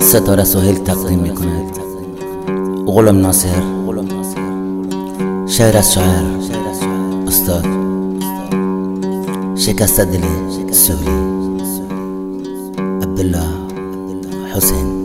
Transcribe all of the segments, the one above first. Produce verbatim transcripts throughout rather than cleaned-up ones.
ستاره سهیل تقدیم میکند غلام ناصر، شعر از شاعر استاد شکست دل سهیلی عبدالله حسین.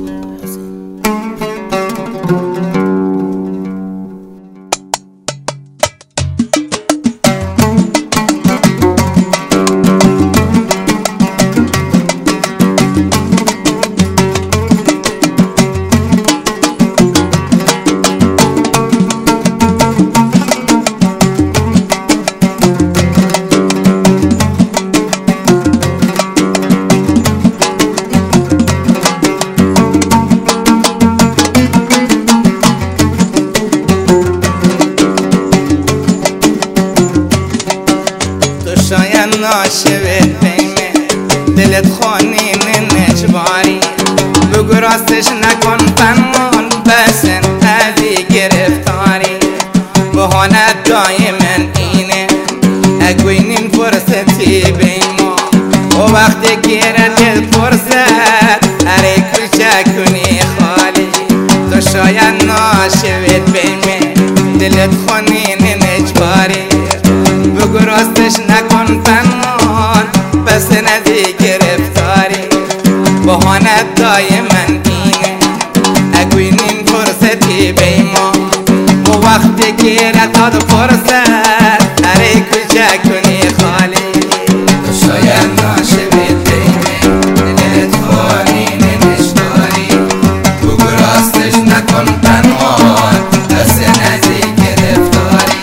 شاید ناشود بیمه دلت خونین نجباری بگو راستش نکن پنهان بسن ازی گرفتاری بهانت دایما اینه اگوینین فرصتی بیما و وقتی گیرد فرصت اره کوچک کنی خالی. تو شاید ناشود بیمه دلت خونین نجباری بگو راستش نکن پنهان بس ندی گرفتاری بهانت دایما اینه اگوینین فرصتی بیما و وقتی گیره داد فرصت اره کوچک کنی خالی. تو شاید ناشود بیمه دلت خونین نجباری بگو راستش نکن پنهان بس ندی گرفتاری.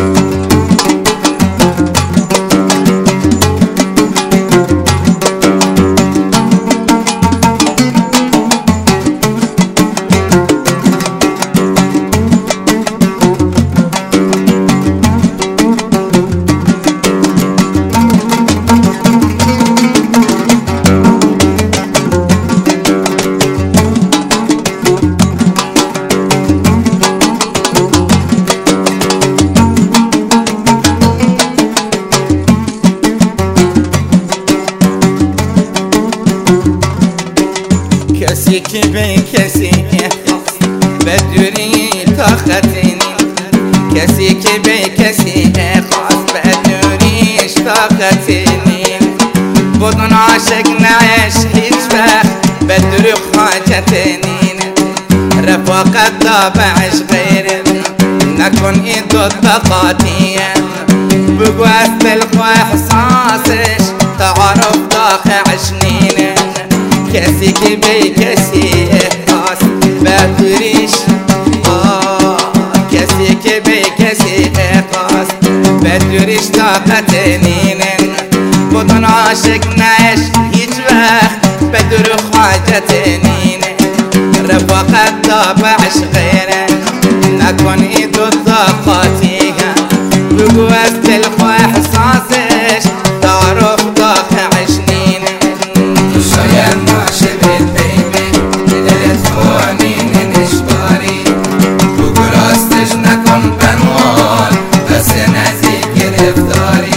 کسی که به کسی اخلاص بدوری طاقتینی کسی که به کسی اخلاص بدوریش طاقتینی بدون عاشق نعيش هیچ وقت بدوری حاجتینی رفاقت طابعش غیره نکن این دو طاقاتیه بگو از دل و احساسش تعارف داخل عشنینه کسی که به کسی احساس بدوریش کسی که به کسی احساس بدوریش طاقت نینن بدون عاشق نعيش هیچ وقت بدور حاجت نینه رفاقت طابعش غیره نکن این دو طاقاتیه بگو از دل و احساسش تعارف داخل عشنینه. شاید ناشود بیمه دلت خونین نجباری بگو راستش نکن پنهان بس نزی گرفتاری.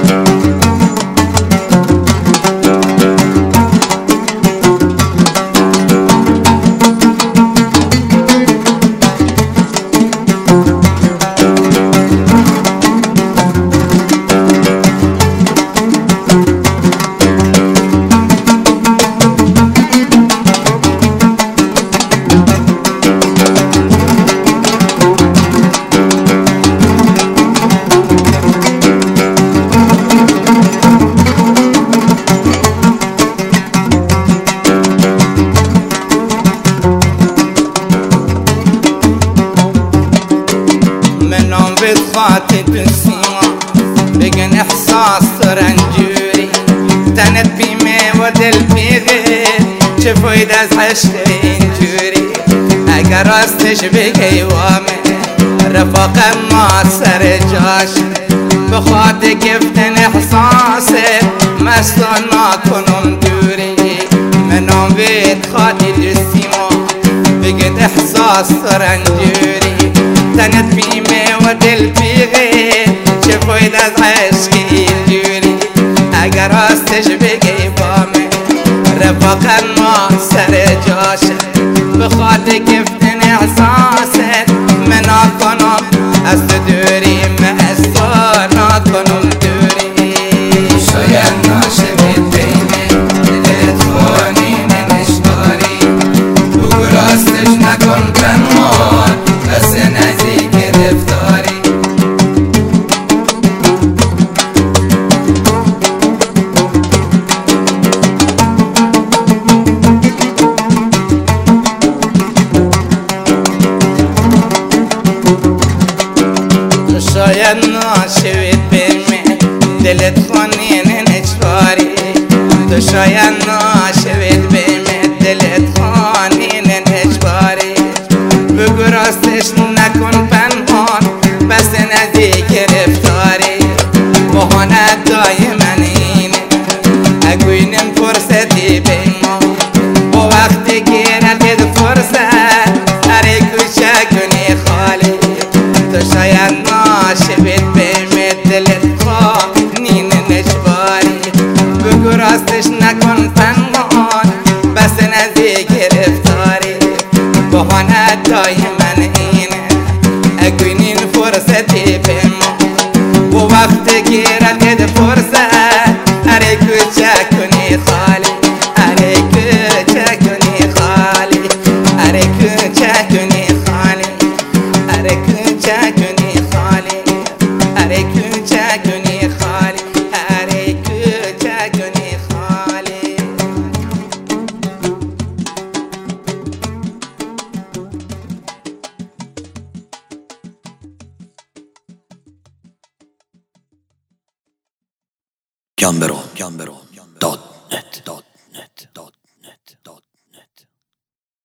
خاطب السما بگن احساس رنجوری تنت بیمه و دل بیغیر چه فاید از عشق اینجوری اگر راستش بگی وامه رفاقت ما سر جاش بخواد گفتن احساسه مستان ما کنم دوری منم بید خاطب السما بگن احساس رنجوری تنت بیمه و دل بیغیر چه فاید از عشق اینجوری اگر راستش بگی با من رفاقت ما سر جاشه بخاطر گفتن احساست من نکنم از تو دوری من از تو نکنم دوری شاید ناشوید بینه دلت خونی ننشکاری بگو راستش نکن پنهان بس نزدیک گرفتاری شاید ناشوید بینه دلت خونی ننشکاری تو شاید ناشوید بینه دلت خونی ننشکاری بگو راستش نکن پنهان بس نزدیک گرفتاری بهانه دایما اینه اگوینم فرصتی به ما و وقتی گیرد فرصت هر کوچه کنی خالی تو شاید ناشوید بیم دلت خونی ننشکاری بگو راستش نکن پنهان بس نزدیک گرفتاری بهانه دایما اینه اگوینین فرصتی به ما و وقت گیرد فرصت هر کوچه کنی خالی هر کوچه کنی خالی هر کوچه کنی خالی هر کوچه کنی خالی هر کوچه کنی خالی هر کوچه کنی خالی گامبرو داد